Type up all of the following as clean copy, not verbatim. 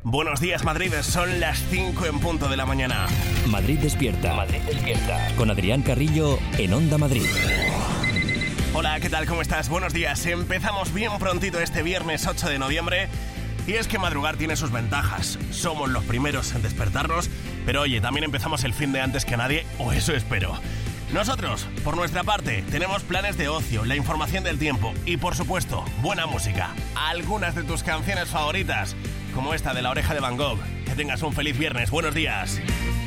Buenos días, Madrid. Son las 5 en punto de la mañana. Madrid despierta. Madrid despierta. Con Adrián Carrillo en Onda Madrid. Hola, ¿qué tal? ¿Cómo estás? Buenos días. Empezamos bien prontito este viernes 8 de noviembre. Y es que madrugar tiene sus ventajas. Somos los primeros en despertarnos, pero oye, también empezamos el fin de antes que nadie, o eso espero. Nosotros, por nuestra parte, tenemos planes de ocio, la información del tiempo y, por supuesto, buena música. Algunas de tus canciones favoritas, como esta de La Oreja de Van Gogh. Que tengas un feliz viernes. Buenos días.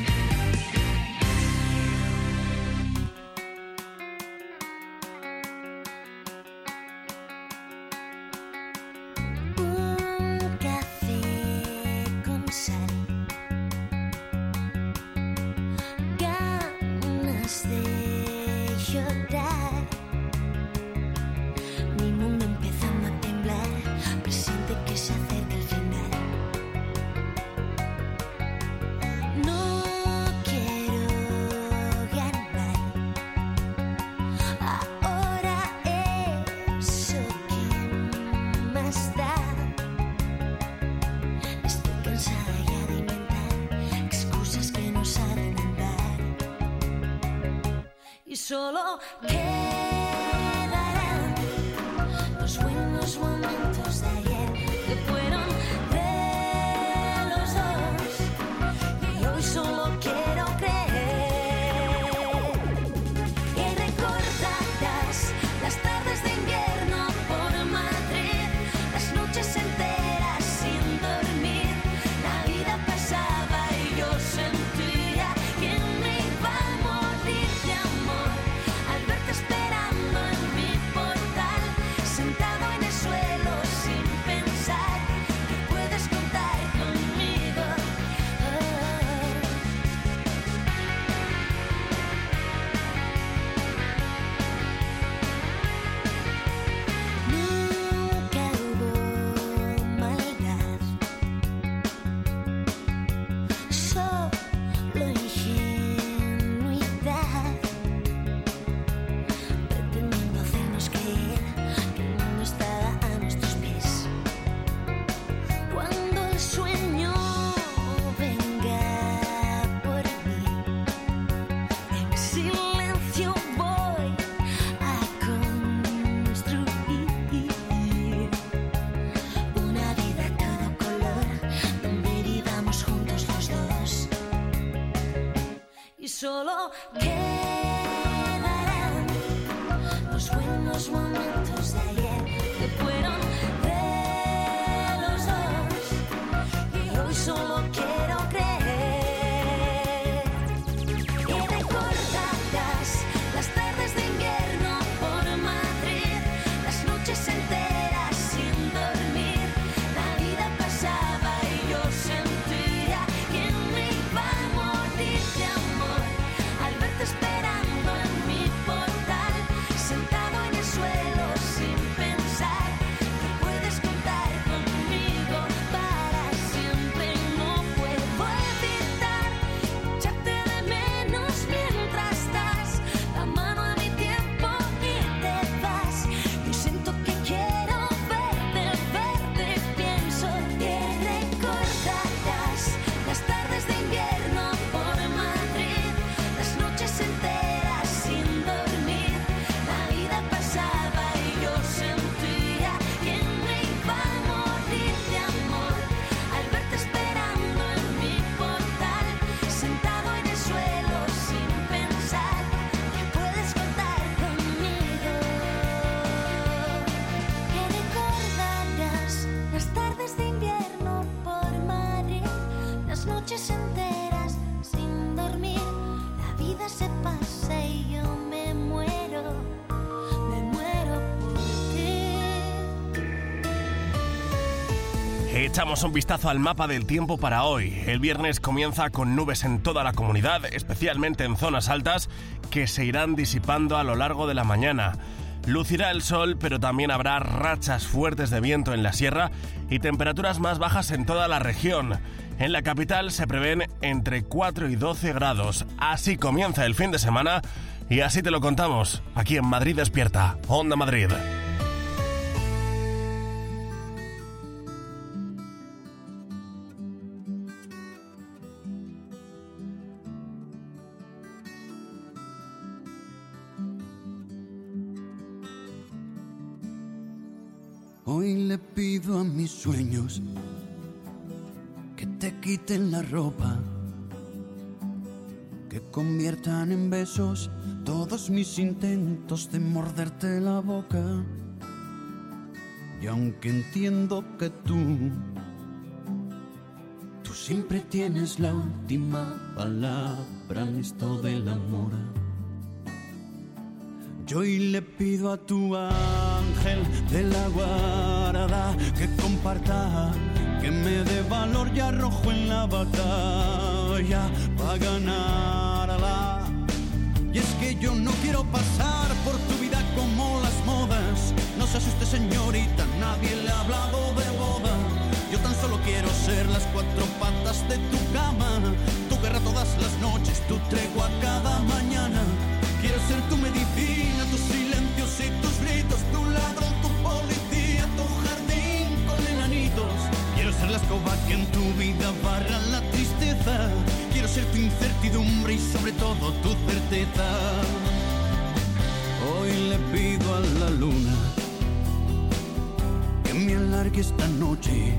Solo quedarán los buenos momentos de ayer que fueron de los dos y hoy solo quiero creer que recordarás las tardes de invierno por Madrid, las noches enteras sin dormir, la vida pasaba y yo sentía que me iba a morir de amor. Esperando en mi portal, sentado en el suelo sin pensar que puedes contar conmigo. Nunca hubo maldad, solo ingenuidad. Pretendiendo hacernos creer que el mundo estaba a nuestros pies. Cuando el sueño venga por mí, en silencio voy a construir una vida a todo color, donde vivamos juntos los dos. Y solo los buenos momentos de ayer que fueron de los dos y hoy solo quiero creer que recordarás las tardes de invierno por Madrid, las noches enteras sin dormir, la vida pasaba y yo sentía que me iba a morir de amor al verte esperando en mi portal, sentado en el suelo sin pensar que puedes contar conmigo para siempre. No puedo evitar echarte de menos mientras das la mano a mi tiempo y te vas. Yo siento que quiero verte, pienso que recordarás las tardes de invierno por Madrid, las noches enteras sin dormir, la vida pasaba y yo sentía que me iba a morir de amor al verte esperando en mi portal, sentado en el suelo sin pensar que puedes contar conmigo. Que recordarás las tardes de invierno por Madrid, las noches enteras sin dormir, la vida se pasa y yo me muero por ti. Echamos un vistazo al mapa del tiempo para hoy. El viernes comienza con nubes en toda la comunidad, especialmente en zonas altas, que se irán disipando a lo largo de la mañana. Lucirá el sol, pero también habrá rachas fuertes de viento en la sierra y temperaturas más bajas en toda la región. En la capital se prevén entre 4 y 12 grados. Así comienza el fin de semana y así te lo contamos, aquí en Madrid Despierta, Onda Madrid. Hoy le pido a mis sueños que te quiten la ropa, que conviertan en besos todos mis intentos de morderte la boca. Y aunque entiendo que tú siempre tienes la última palabra en esto del amor, yo hoy le pido a tu ángel de la guarda que comparta, que me dé valor y arrojo en la batalla para ganarla. Y es que yo no quiero pasar por tu vida como las modas. No se asuste, señorita, nadie le ha hablado de boda. Yo tan solo quiero ser las cuatro patas de tu cama, tu guerra todas las noches, tu tregua cada mañana. Quiero ser tu medicina, tus silencios y tus gritos, tu ladrón, tu policía, tu jardín con enanitos. Quiero ser la escoba que en tu vida barra la tristeza. Quiero ser tu incertidumbre y sobre todo tu certeza. Hoy le pido a la luna que me alargue esta noche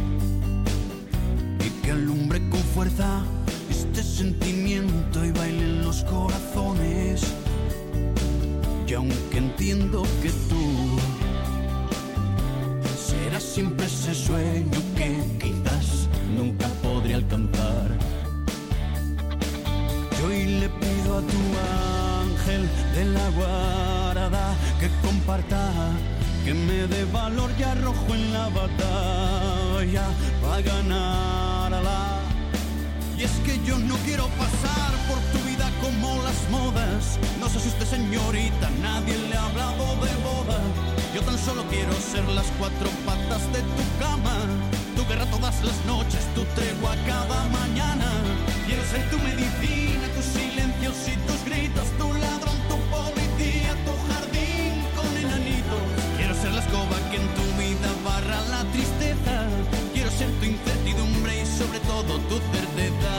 y que alumbre con fuerza este sentimiento y baile en los corazones. Y aunque entiendo que tú serás siempre ese sueño que quizás nunca podré alcanzar, yo hoy le pido a tu ángel de la guarda que comparta, que me dé valor y arrojo en la batalla para ganarla. Y es que yo no quiero pasar por tu vida como las modas. No se asuste, señorita, nadie le ha hablado de boda. Yo tan solo quiero ser las cuatro patas de tu cama, tu guerra todas las noches, tu tregua cada mañana. Quiero ser tu medicina, tus silencios y tus gritos, tu ladrón, tu policía, tu jardín con enanitos. Quiero ser la escoba que en tu vida barra la tristeza. Quiero ser tu incertidumbre y sobre todo tu certeza.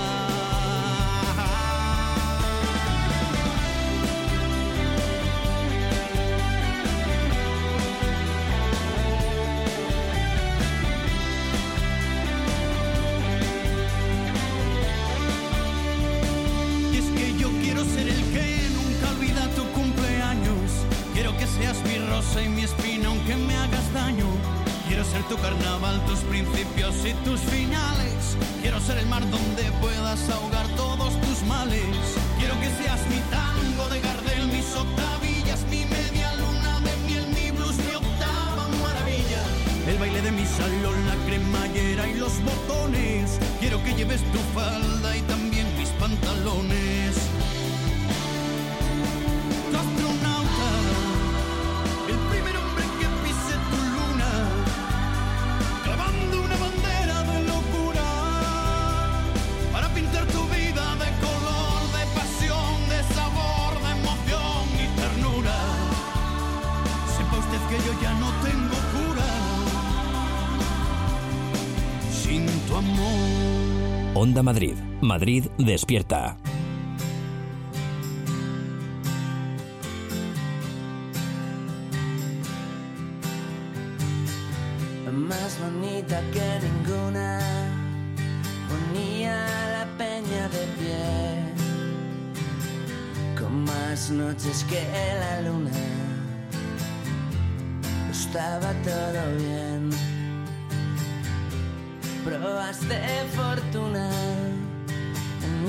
Y es que yo quiero ser el que nunca olvida tu cumpleaños. Quiero que seas mi rosa y mi espina aunque me hagas daño. Quiero ser tu carnaval, tus principios y tus finales. Quiero ser el mar donde puedas ahogar todos tus males. Quiero que seas mi tango de Gardel, mis octavillas, mi media luna de miel, mi blues, mi octava maravilla. El baile de mi salón, la cremallera y los botones. Quiero que lleves tu falda y también mis pantalones. Tu astronauta, el primer hombre que pise tu luna, clavando una bandera de locura para pintar tu vida de color, de pasión, de sabor, de emoción y ternura. Sepa usted que yo ya no tengo cura sin tu amor. Onda Madrid. Madrid despierta. Más bonita que ninguna, ponía la peña de pie, con más noches que la luna, estaba todo bien. Probaste fortuna en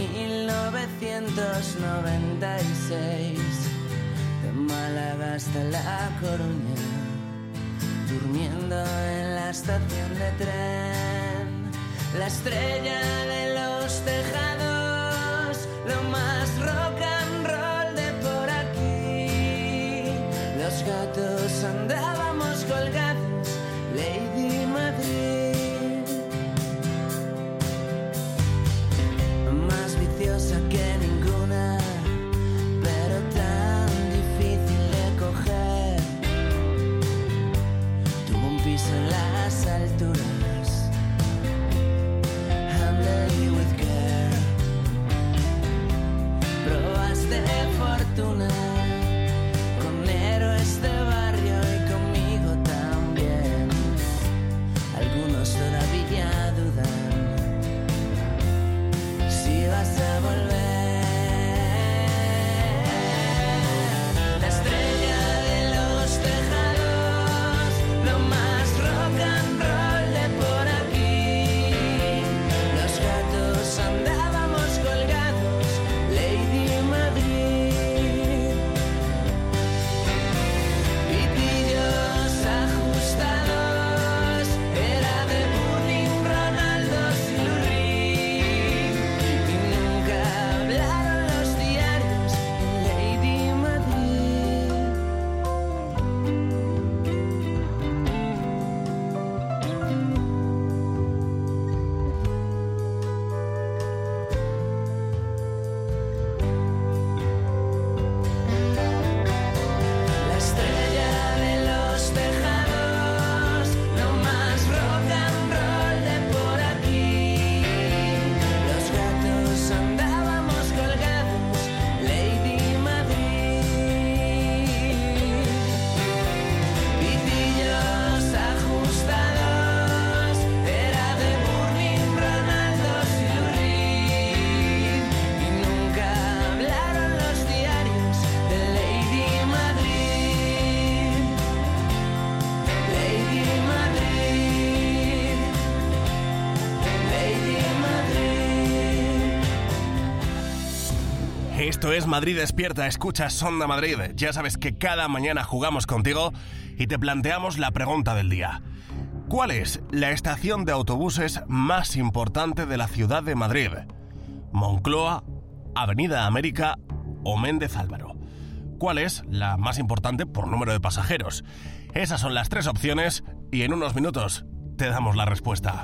1996, de Málaga hasta La Coruña, durmiendo en la estación de tren, la estrella de los tejados, lo más rock and roll de por aquí. Los gatos andábamos colgados, Lady Madrid. Más viciosa que ninguna, pero tan difícil de coger. Tuvo un piso en las alturas, handle with care. Esto es Madrid Despierta, escuchas Onda Madrid. Ya sabes que cada mañana jugamos contigo y te planteamos la pregunta del día. ¿Cuál es la estación de autobuses más importante de la ciudad de Madrid? ¿Moncloa, Avenida América o Méndez Álvaro? ¿Cuál es la más importante por número de pasajeros? Esas son las tres opciones y en unos minutos te damos la respuesta.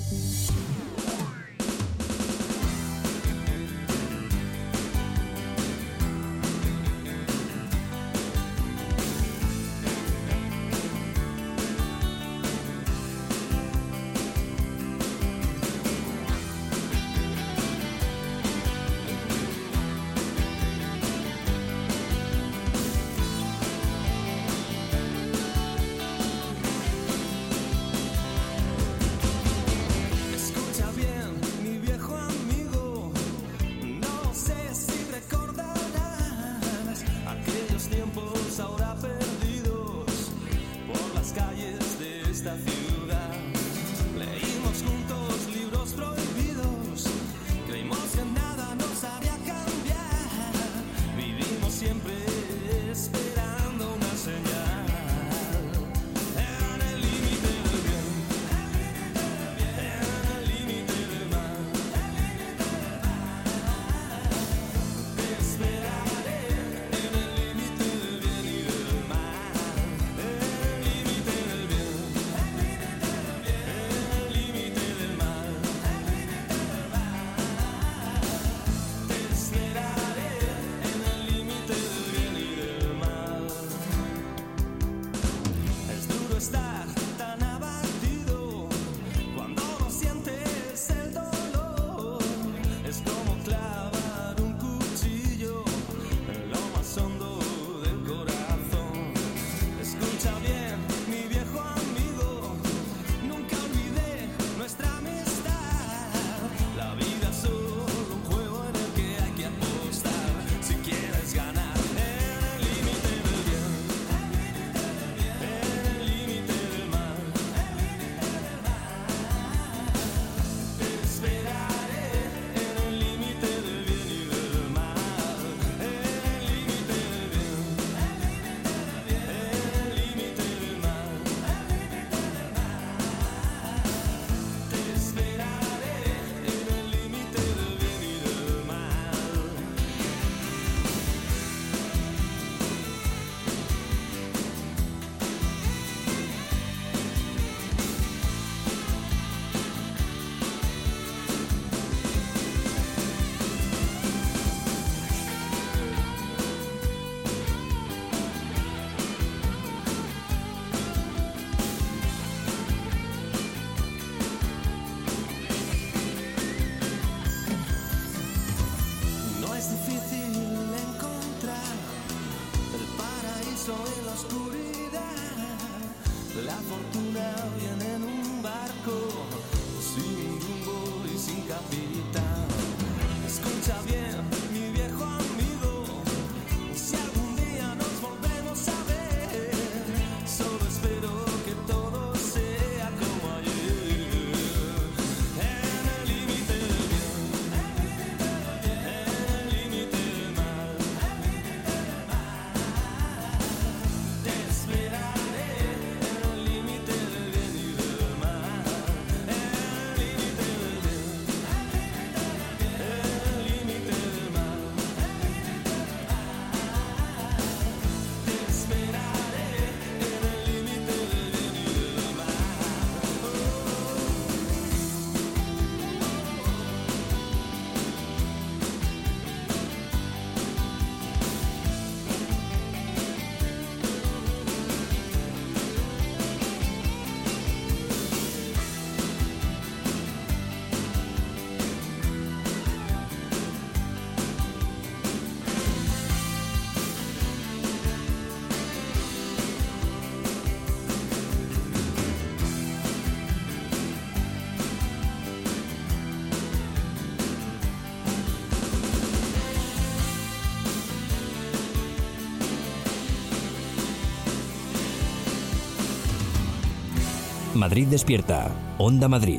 Madrid Despierta, Onda Madrid.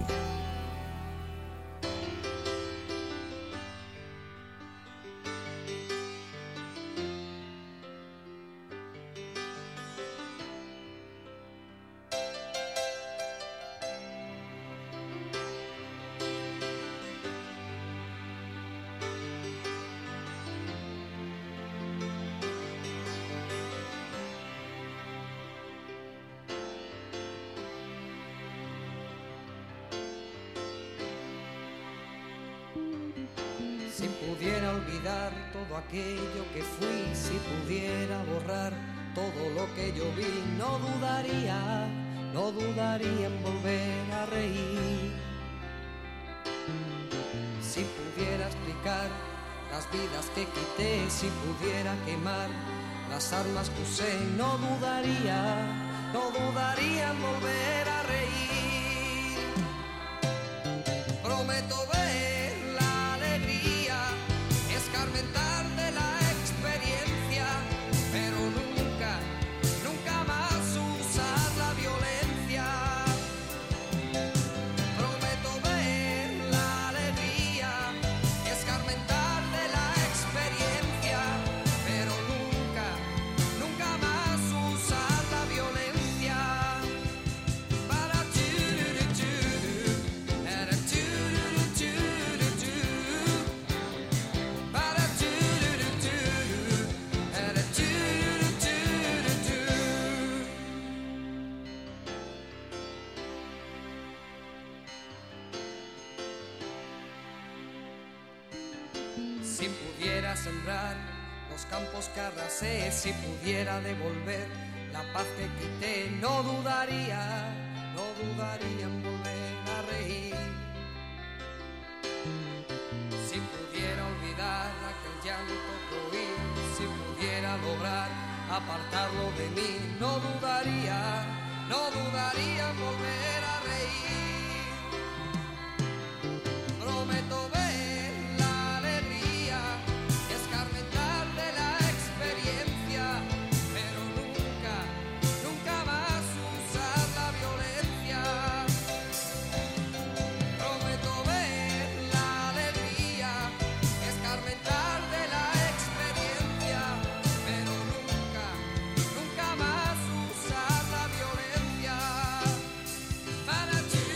olvidar todo aquello que fui, si pudiera borrar todo lo que yo vi, no dudaría en volver a reír. Si pudiera explicar las vidas que quité, si pudiera quemar las armas que usé, no dudaría en volver a reír. Prometo ver la alegría, escarmentar de la experiencia, pero nunca más usar la violencia. Prometo ver la alegría, escarmentar de la experiencia, pero nunca más usar la violencia. Para si pudiera sembrar los campos que arrasé, si pudiera devolver la paz que quité, no dudaría en volver a reír. Si pudiera olvidar aquel llanto que oí, si pudiera lograr apartarlo de mí, no dudaría en volver a reír. Prometo ver la alegría, escarmentar de la experiencia, pero nunca más usar la violencia. Prometo ver la alegría, escarmentar de la experiencia, pero nunca más usar la violencia. Para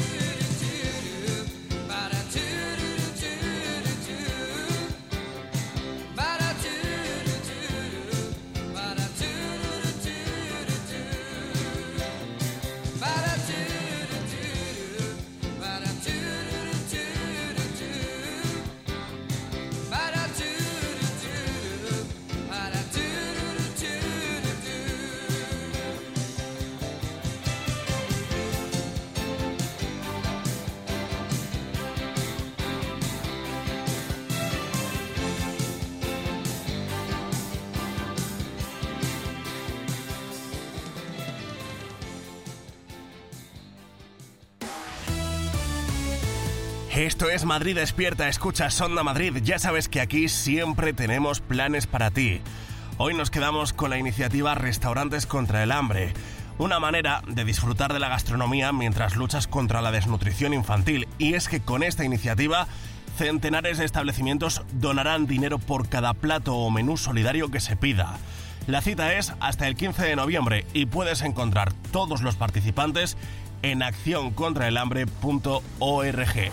Esto es Madrid Despierta, escuchas Onda Madrid. Ya sabes que aquí siempre tenemos planes para ti. Hoy nos quedamos con la iniciativa Restaurantes contra el Hambre, una manera de disfrutar de la gastronomía mientras luchas contra la desnutrición infantil. Y es que con esta iniciativa, centenares de establecimientos donarán dinero por cada plato o menú solidario que se pida. La cita es hasta el 15 de noviembre y puedes encontrar todos los participantes en accioncontraelhambre.org.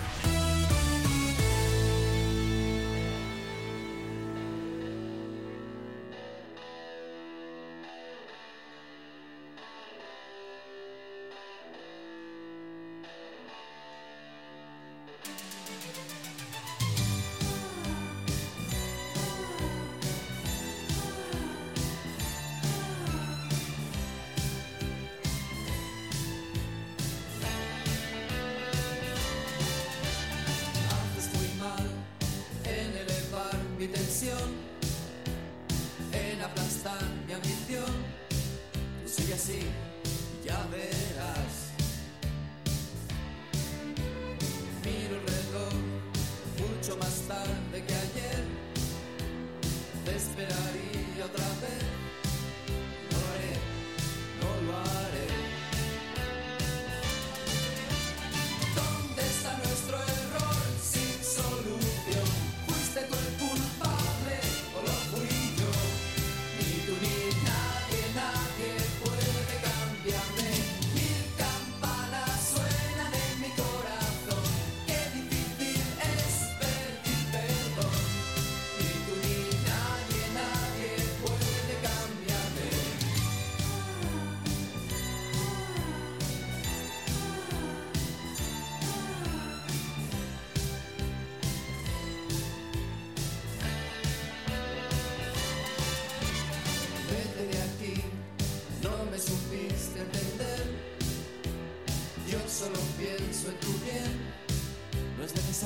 En aplastar mi ambición, tú sigue así, ya verás. Miro el reloj, mucho más tarde que ayer. Te esperaría otra vez. No lo haré, no lo haré. ¿Dónde está nuestro error sin solución? Fuiste tú el culpable.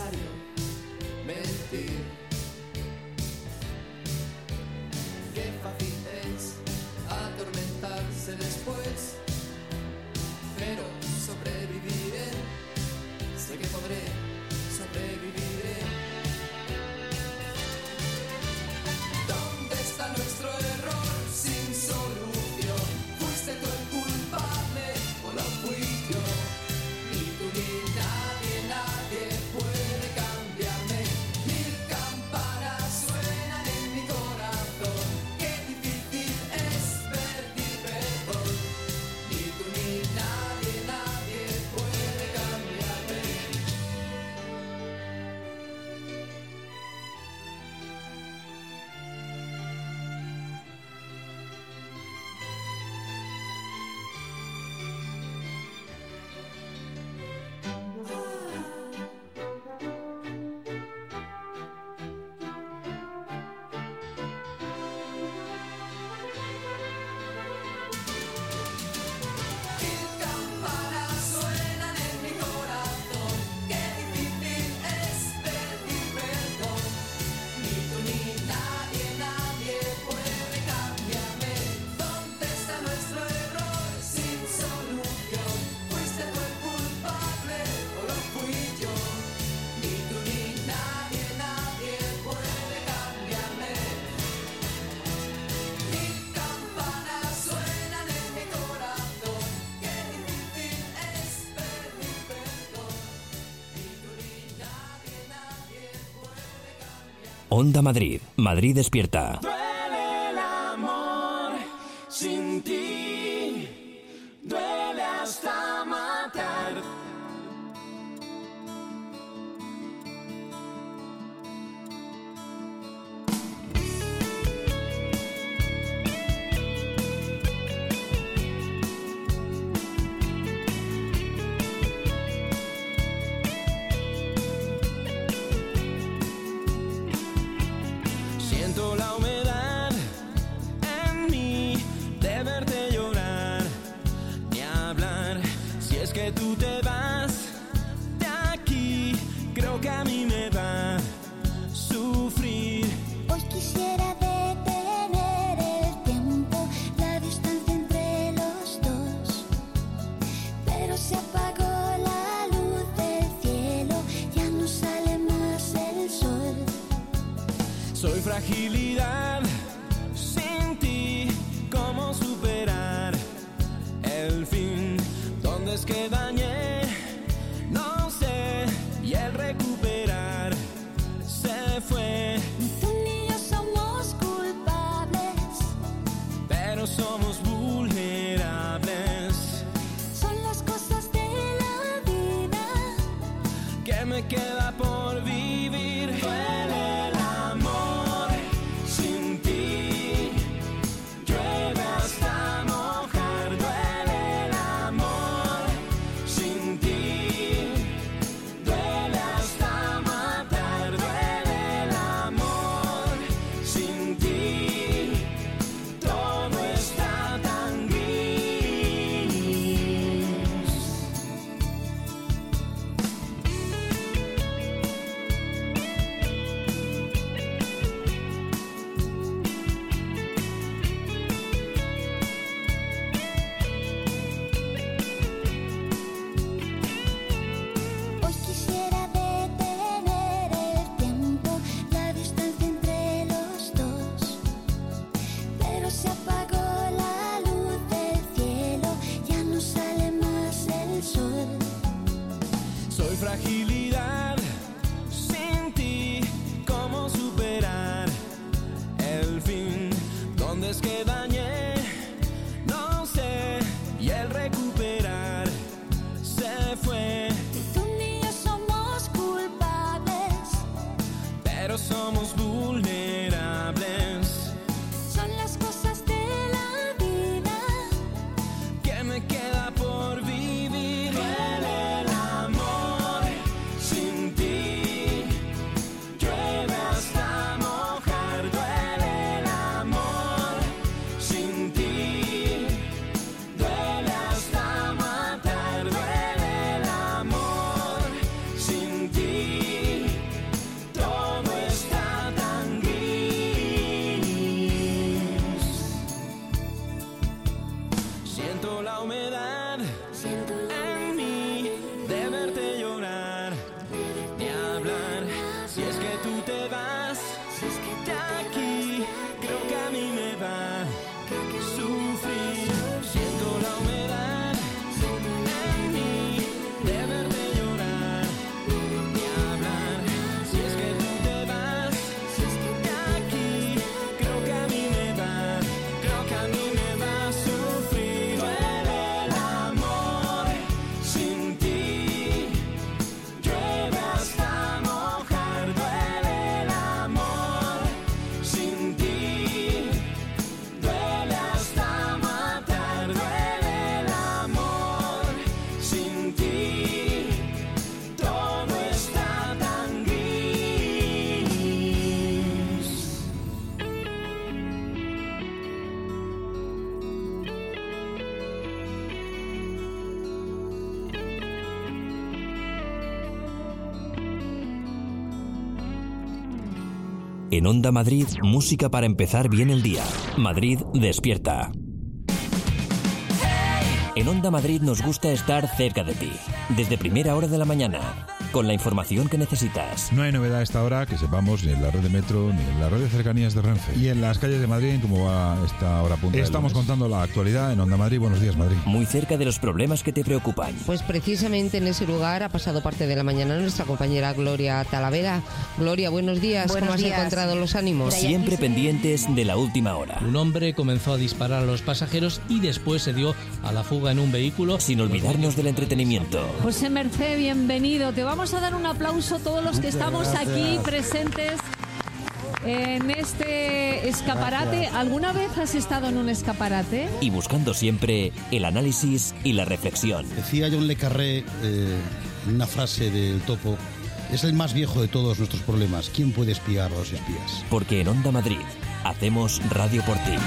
necesario mentir. Qué fácil es atormentarse después, pero sobreviviré, sé que podré, sobreviviré. ¿Dónde está nuestro error sin solución? ¿Fuiste tú el culpable o lo fui yo? Ni tú ni nadie, nadie puede cambiarme. Mil campanas suenan en mi corazón. Qué difícil es pedir perdón. Ni tú ni nadie, nadie puede cambiarme. Mil campanas suenan en mi corazón. Qué difícil es pedir perdón. Ni tú ni nadie, nadie puede cambiarme. ¿Dónde está nuestro error sin solución? ¿Fuiste tú el culpable o lo fui yo? Ni tú ni nadie, nadie puede cambiarme. Mil campanas suenan en mi corazón. Qué difícil es pedir perdón. Ni tú ni nadie, nadie puede cambiarme. Onda Madrid. Madrid despierta. Duele el amor sin ti, duele hasta matar. Siento la humedad en mí de verte llorar, ni hablar. Si es que tú te vas de aquí, creo que a mí me va a sufrir. Hoy quisiera detener el tiempo, la distancia entre los dos, pero se apagó la luz del cielo, ya no sale más el sol. Soy fragilidad sin ti, ¿cómo superar el fin? ¿Dónde es que dañé? No sé, y el recuperar se fue, Ni tú ni yo somos culpables, pero somos vulnerables. son las cosas de la vida. ¿Qué me queda por vivir? Duele el amor sin ti, llueve hasta mojar. Duele el amor sin ti, duele hasta matar. Duele el amor sin ti, todo está tan gris. Hoy quisiera detener el tiempo, la distancia entre los dos, pero se apagó la luz del cielo, ya no sale más el sol. Soy fragilidad sin ti, ¿cómo superar el fin? ¿Dónde es que dañé? No sé, y el recuperar se fue, Ni tú ni yo somos culpables, pero somos vulnerables. son las cosas de la vida. ¿Qué me queda por vivir? Duele el amor sin ti, llueve hasta mojar. Duele el amor sin ti, duele hasta matar. Duele el amor sin ti, En Onda Madrid, música para empezar bien el día. Madrid despierta. En Onda Madrid nos gusta estar cerca de ti, desde primera hora de la mañana, con la información que necesitas. No hay novedad a esta hora que sepamos ni en la red de metro ni en la red de cercanías de Renfe. Y en las calles de Madrid, como va esta hora punta. Estamos contando la actualidad en Onda Madrid. Buenos días, Madrid. Muy cerca de los problemas que te preocupan. Pues precisamente en ese lugar ha pasado parte de la mañana nuestra compañera Gloria Talavera. Gloria, buenos días. ¿Cómo has encontrado los ánimos? Siempre pendientes de la última hora. Un hombre comenzó a disparar a los pasajeros y después se dio a la fuga en un vehículo. Sin olvidarnos del entretenimiento. José Mercé, bienvenido. Te vamos a dar un aplauso a todos los que estamos aquí presentes en este escaparate. ¿Alguna vez has estado en un escaparate? Y buscando siempre el análisis y la reflexión. Decía John Le Carré una frase del Topo: es el más viejo de todos nuestros problemas. ¿Quién puede espiar a los espías? Porque en Onda Madrid hacemos radio por ti.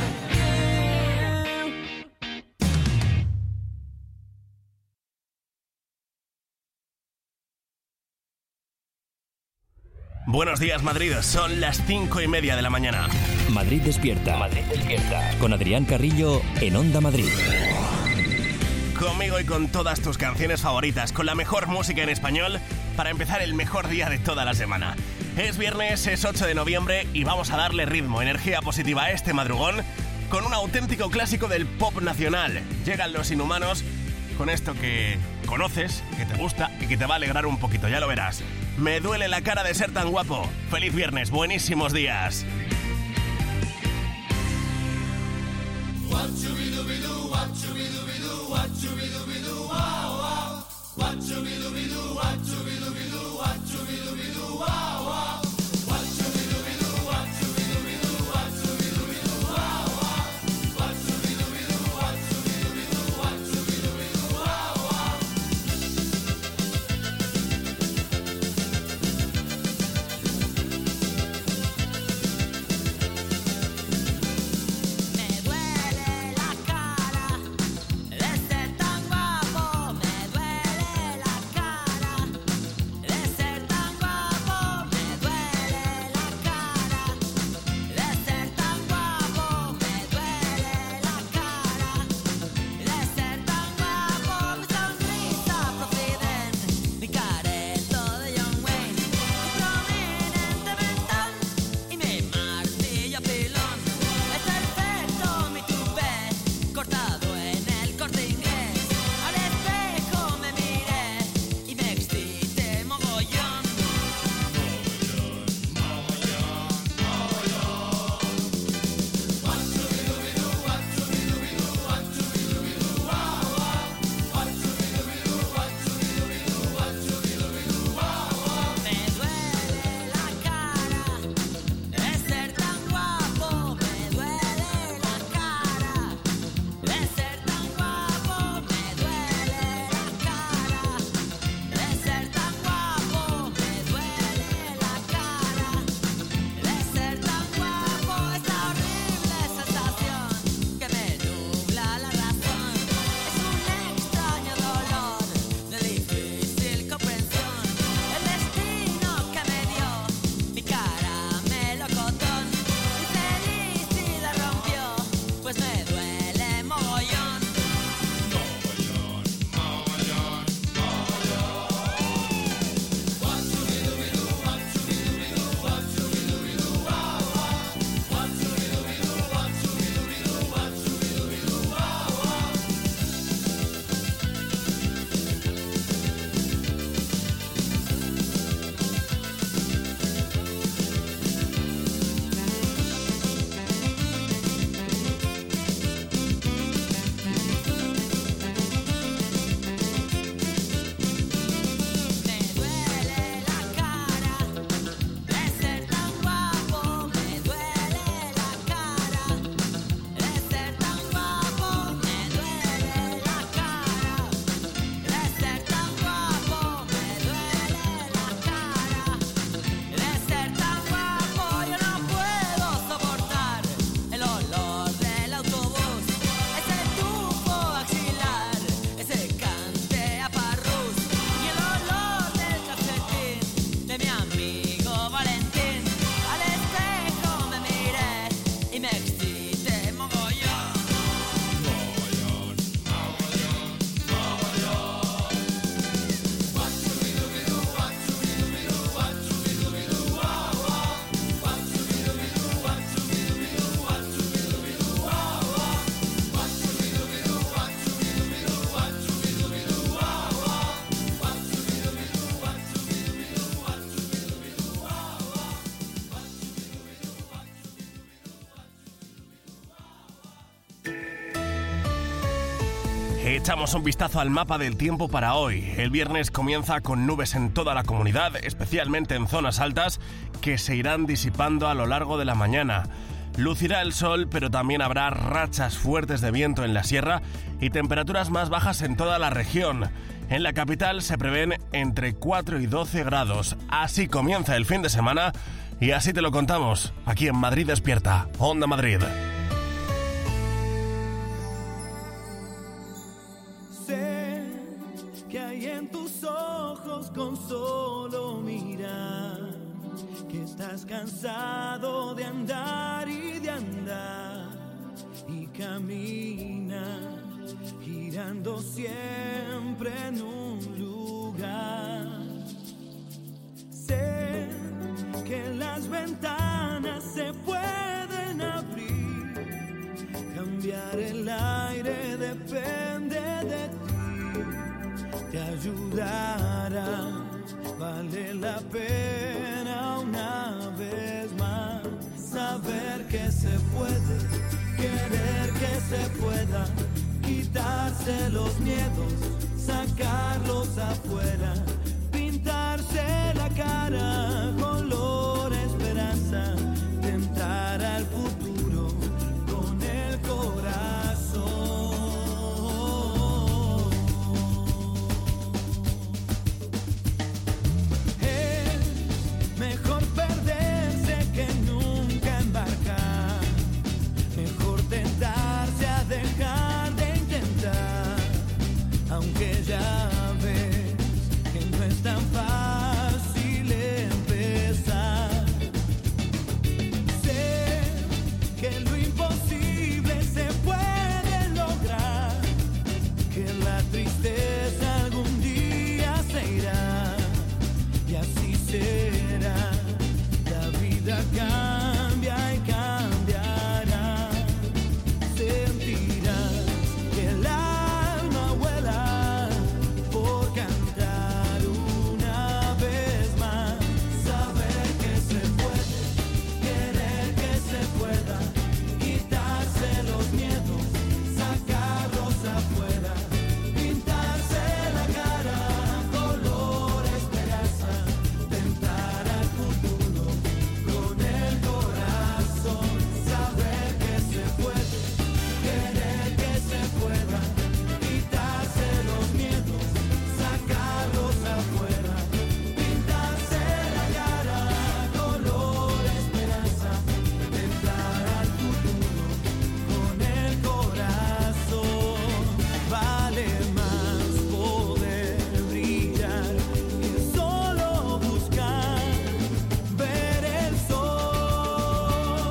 Buenos días, Madrid. Son las 5:30 de la mañana. Madrid despierta. Madrid despierta. Con Adrián Carrillo en Onda Madrid. Conmigo y con todas tus canciones favoritas, con la mejor música en español para empezar el mejor día de toda la semana. Es viernes, es 8 de noviembre y vamos a darle ritmo, energía positiva a este madrugón con un auténtico clásico del pop nacional. Llegan Los Inhumanos con esto que conoces, que te gusta y que te va a alegrar un poquito, ya lo verás. Me duele la cara de ser tan guapo. Feliz viernes, buenísimos días. Echamos un vistazo al mapa del tiempo para hoy. El viernes comienza con nubes en toda la comunidad, especialmente en zonas altas, que se irán disipando a lo largo de la mañana. Lucirá el sol, pero también habrá rachas fuertes de viento en la sierra y temperaturas más bajas en toda la región. En la capital se prevén entre 4 y 12 grados. Así comienza el fin de semana y así te lo contamos, aquí en Madrid Despierta, Onda Madrid. Sé que hay en tus ojos con solo mirar que estás cansado de andar y de andar y camina girando siempre en un lugar. Sé que las ventanas se pueden abrir, cambiar el aire depende de ti, te ayudará, vale la pena una vez más saber que se puede, querer que se pueda, quitarse los miedos, sacarlos afuera, pintarse la cara, color esperanza, tentar al futuro con el corazón. Es mejor perderse que nunca embarcar, mejor tentarse a dejar de intentar, aunque ya ves que no es tan fácil empezar. Sé que lo imposible se puede lograr, que la tristeza algún día se irá y así será. La vida cambia y cambiará, sentirás que el alma vuela por cantar una vez más, saber que se puede, querer que se pueda, quitarse los miedos, sacarlos afuera, pintarse la cara, color esperanza, tentar al futuro con el corazón, saber que se puede, querer que se pueda, quitarse los miedos, sacarlos afuera, pintarse la cara, color esperanza, tentar al futuro con el corazón. Vale más poder brillar que solo buscar ver el sol.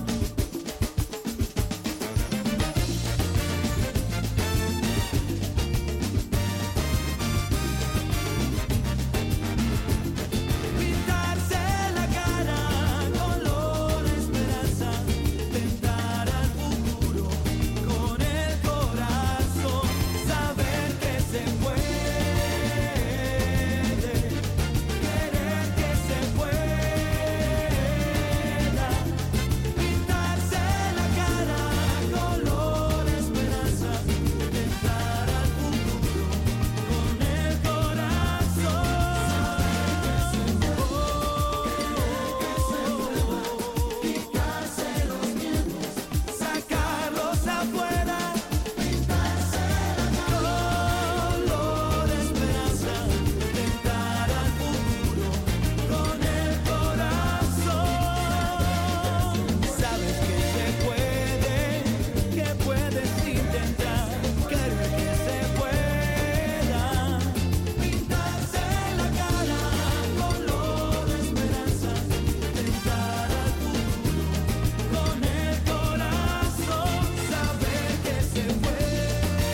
Pintarse la cara, color esperanza, tentar al futuro con el corazón, saber que se puede, querer que se pueda, pintarse la cara, color esperanza, tentar al futuro con el corazón. Quitarse los miedos, sacarlos afuera, pintarse la cara, color esperanza, tentar al futuro con el corazón. Sabes que se puede, que puedes intentar, querer que se pueda, pintarse la cara, color esperanza, tentar al futuro con el corazón, saber que se puede,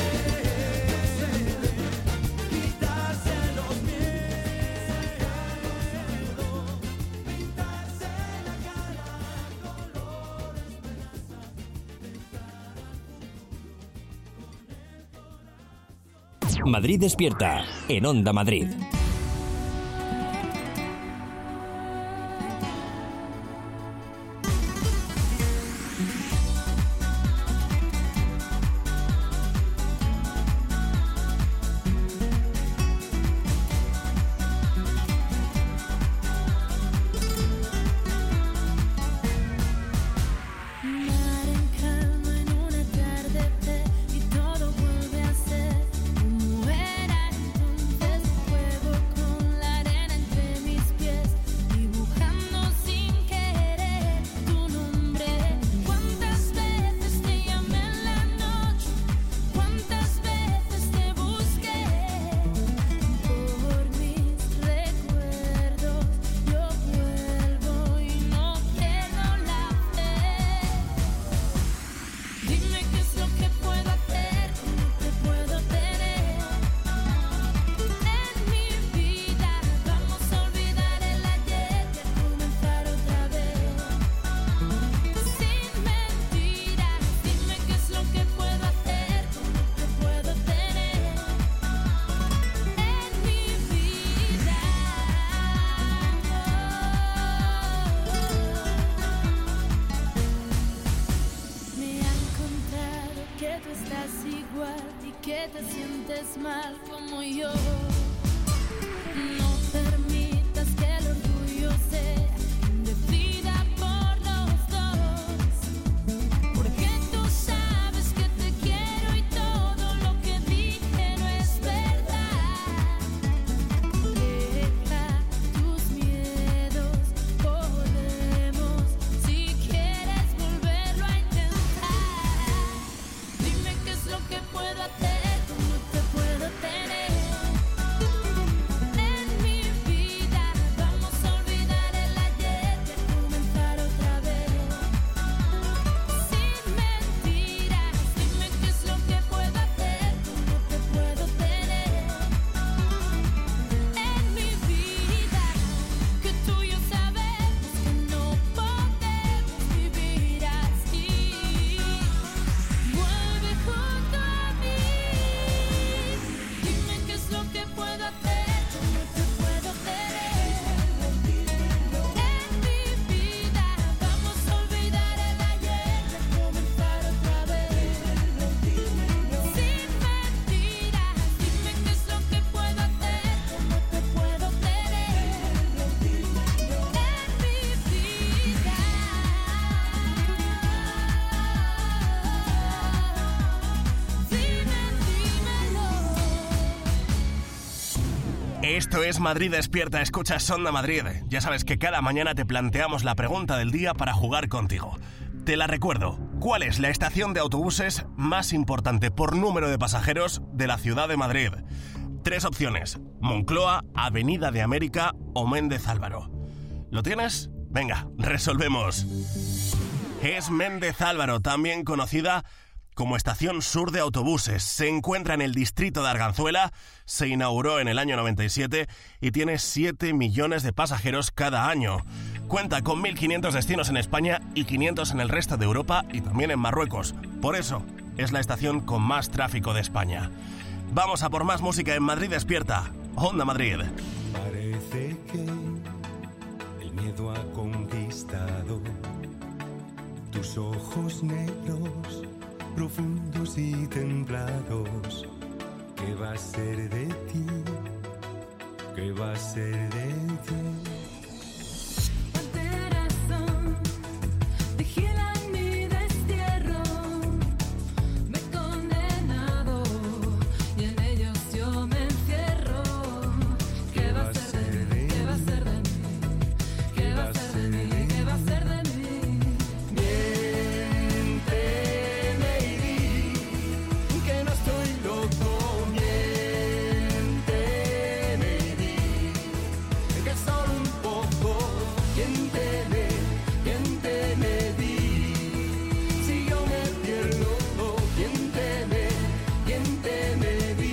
quitarse los miedos, pintarse la cara, color esperanza, Madrid Despierta, en Onda Madrid. te sientes mal como yo. No permitas que el orgullo sea quien decida por los dos, porque tú sabes que te quiero y todo lo que dije no es verdad. Deja tus miedos, podemos, si quieres volverlo a intentar. Dime qué es lo que puedo hacer, cómo te puedo tener en mi vida. Vamos a olvidar el ayer y a comenzar otra vez. Sin mentiras, dime qué es lo que puedo hacer, cómo te puedo tener en mi vida. Que tú y yo sabemos que no podemos vivir así. Vuelve junto a mí. Dime qué es lo que puedo hacer, cómo te puedo tener en mi vida. Vamos a olvidar el ayer y a comenzar otra vez. Sin mentiras, dime qué es lo que puedo hacer, cómo te puedo tener en mi vida. Dímelo. Esto es Madrid Despierta, escuchas Onda Madrid. Ya sabes que cada mañana te planteamos la pregunta del día para jugar contigo. Te la recuerdo. ¿Cuál es la estación de autobuses más importante por número de pasajeros de la ciudad de Madrid? 3 opciones: Moncloa, Avenida de América o Méndez Álvaro. ¿Lo tienes? Venga, resolvemos. Es Méndez Álvaro, también conocida como Estación Sur de Autobuses. Se encuentra en el distrito de Arganzuela, se inauguró en el año 97 y tiene 7 millones de pasajeros cada año. Cuenta con 1.500 destinos en España y 500 en el resto de Europa y también en Marruecos. Por eso, es la estación con más tráfico de España. Vamos a por más música en Madrid Despierta. Onda Madrid. Parece que el miedo ha conquistado tus ojos negros, profundos y templados. ¿Qué va a ser de ti? ¿Qué va a ser de ti? Vigilan mi destierro, me he condenado y en ellos yo me encierro. ¿Qué va a ser de mí? ¿Qué va a ser de mí? ¿Qué va a ser de mí? ¿Qué va a ser de mí? Miénteme y di que no estoy loco. Miénteme y di que solo un poco. Miénteme, miénteme, di si yo me pierdo. Miénteme, miénteme, di.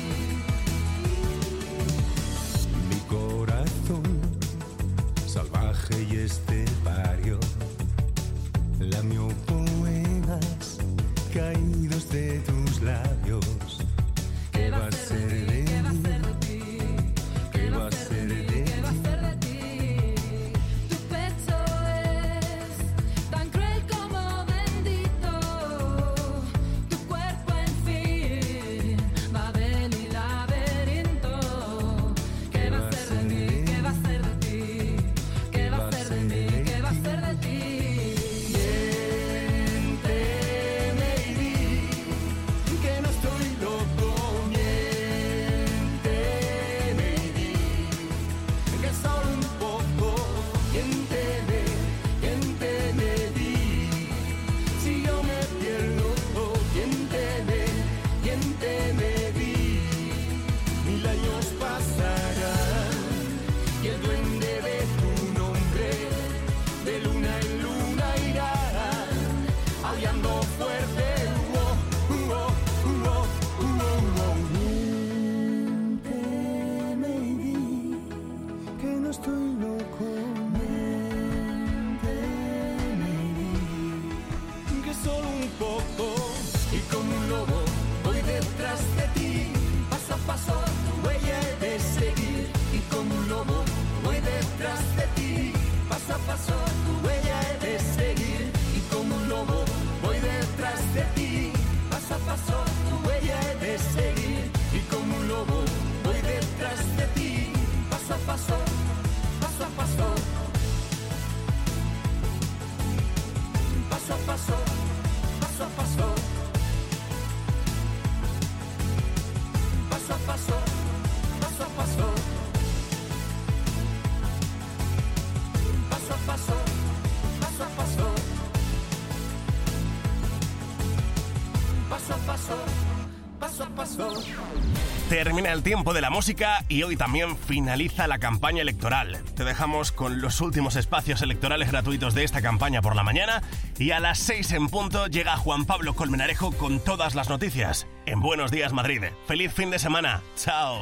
Mi corazón salvaje y estepario lamió poemas caídos de tus labios. ¿Qué va a ser de ¿Qué va a mí? ser de ti? ¿Qué va a ser de ¿Qué va a ti? ser de ti? Tu pecho es tan cruel como bendito. Tu cuerpo, en fin, Babel y laberinto. ¿Qué va a ser de mí? ¿Qué va a ser de ti? ¿Qué va a ser de mí? ¿Qué va a ser de ti? Miénteme y di que no estoy loco. Miénteme y di que solo un poco. Miénteme, miénteme, di si yo me pierdo. Miénteme, miénteme, di 1000 años pasarán y el duende de tu nombre de luna en luna irá aullando fuerte. Miénteme y di que no estoy loco. Miénteme y di que solo un poco. Y como un lobo voy detrás de ti, paso a paso tu huella he de seguir. Y como un lobo voy detrás de ti, paso a paso tu huella he de seguir. Y como un lobo voy detrás de ti, paso a paso tu huella he de seguir. Termina el tiempo de la música y hoy también finaliza la campaña electoral. Te dejamos con los últimos espacios electorales gratuitos de esta campaña por la mañana y a las 6 en punto llega Juan Pablo Colmenarejo con todas las noticias. En Buenos Días Madrid. ¡Feliz fin de semana! ¡Chao!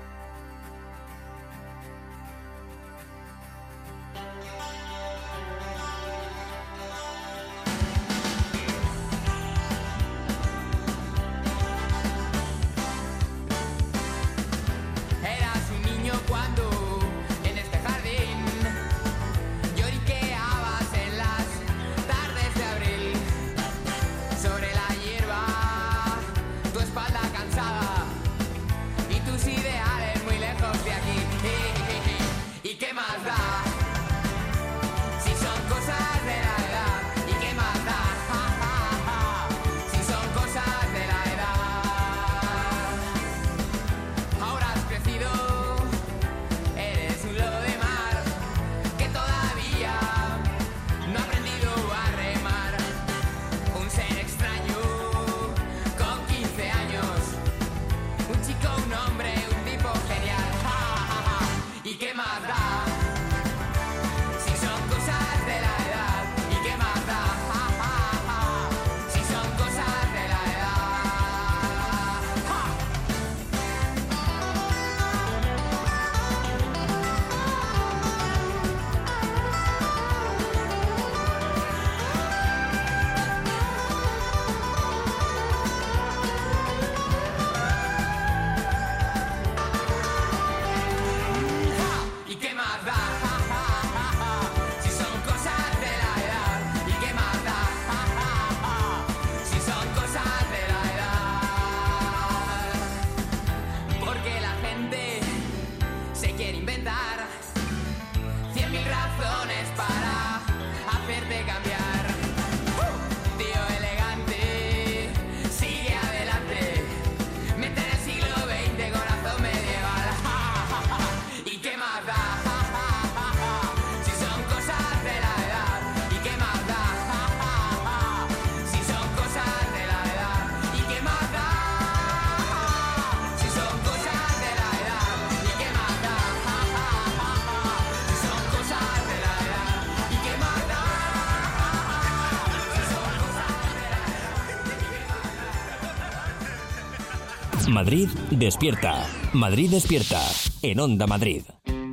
Madrid despierta. Madrid despierta. En Onda Madrid.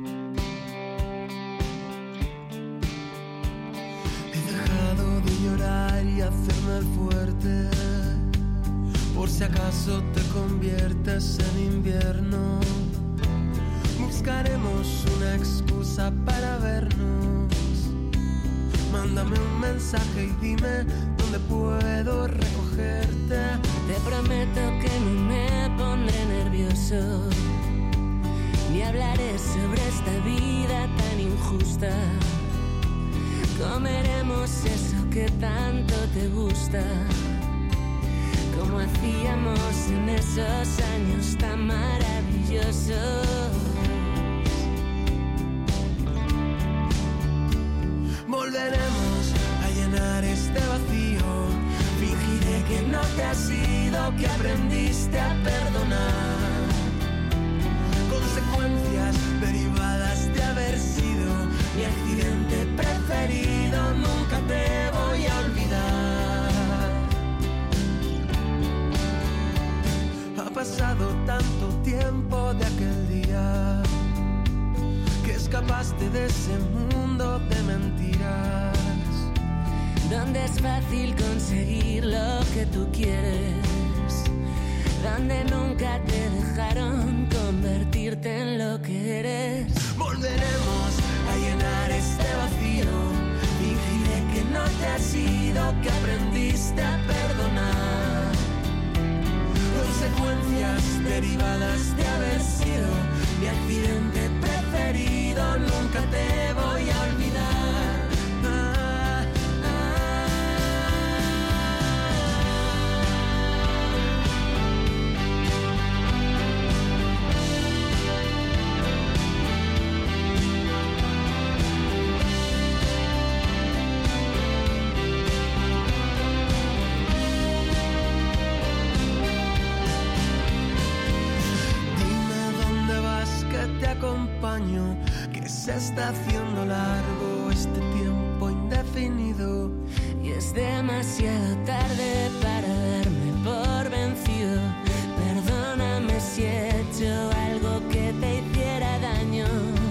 He dejado de llorar y hacerme el fuerte. Por si acaso te conviertes en invierno. Buscaremos una excusa para vernos. Mándame un mensaje y dime dónde puedo recogerte. Te prometo que no me pondré nervioso, ni hablaré sobre esta vida tan injusta. Comeremos eso que tanto te gusta, como hacíamos en esos años tan maravillosos. Volveremos a llenar este vacío. Fingiré que no te has ido, que aprendiste a perdonar. Consecuencias derivadas de haber sido mi accidente preferido. Nunca te voy a olvidar. Ha pasado tanto tiempo de aquel día que escapaste de ese mundo de mentiras, donde es fácil conseguir lo que tú quieres, donde nunca te dejaron convertirte en lo que eres. Volveremos a llenar este vacío. Fingiré que no te has ido, que aprendiste a perdonar. Consecuencias derivadas de haber sido mi accidente preferido. Nunca te voy a olvidar. que se está haciendo largo este tiempo indefinido. Y es demasiado tarde para darme por vencido. Perdóname si he hecho algo que te hiciera daño.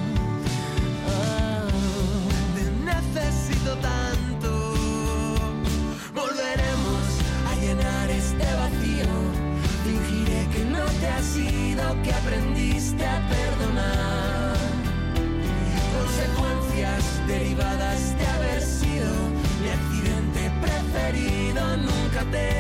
Te necesito tanto. Volveremos a llenar este vacío. Fingiré que no te has ido, que aprendiste a perdonar. Consecuencias derivadas de haber sido mi accidente preferido. Nunca te